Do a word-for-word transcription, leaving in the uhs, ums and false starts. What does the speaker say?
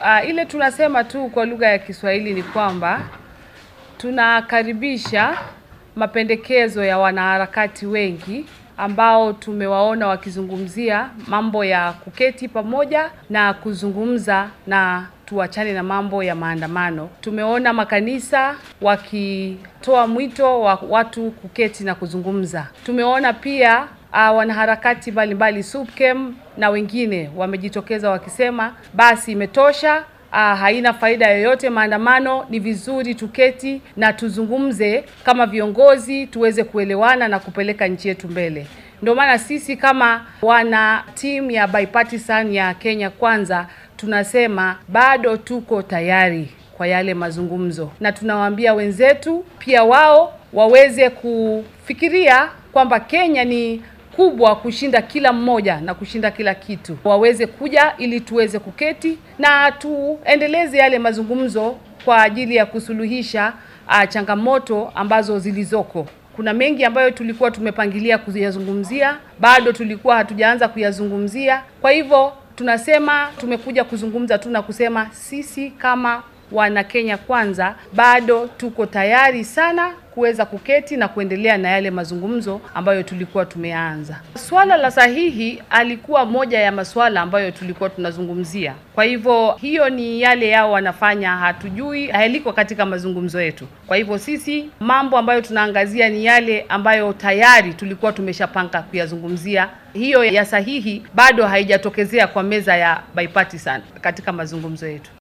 Uh, ile tunasema tu kwa lugha ya Kiswahili ni kwamba tunakaribisha mapendekezo ya wanaharakati wengi ambao tumewaona wakizungumzia mambo ya kuketi pamoja na kuzungumza na tuachane na mambo ya maandamano. Tumeona makanisa wakitoa mwito wa watu kuketi na kuzungumza. Tumeona pia uh, wanaharakati mbalimbali SUPKEM na wengine wamejitokeza wakisema basi imetosha. Uh, haina faida yoyote maandamano, ni vizuri tuketi na tuzungumze kama viongozi tuweze kuelewana na kupeleka nchi yetu mbele. Ndio maana sisi kama wana team ya bipartisan ya Kenya Kwanza tunasema bado tuko tayari kwa yale mazungumzo, na tunawaambia wenzetu pia wao waweze kufikiria kwamba Kenya ni kubwa kushinda kila mmoja na kushinda kila kitu. Waweze kuja ili tuweze kuketi na tuendeleze yale mazungumzo kwa ajili ya kusuluhisha uh, changamoto ambazo zilizoko. Kuna mengi ambayo tulikuwa tumepangilia kuyazungumzia, bado tulikuwa hatujaanza kuyazungumzia. Kwa hivyo tunasema tumekuja kuzungumza tu na kusema sisi kama wana Kenya Kwanza bado tuko tayari sana kuweza kuketi na kuendelea na yale mazungumzo ambayo tulikuwa tumeanza. Swala la sahihi alikuwa moja ya masuala ambayo tulikuwa tunazungumzia. Kwa hivyo hiyo ni yale yao wanafanya, hatujui, hayaliko katika mazungumzo yetu. Kwa hivyo sisi mambo ambayo tunaangazia ni yale ambayo tayari tulikuwa tumeshapanga kuyazungumzia. Hiyo ya sahihi bado haijatokezea kwa meza ya bipartisan katika mazungumzo yetu.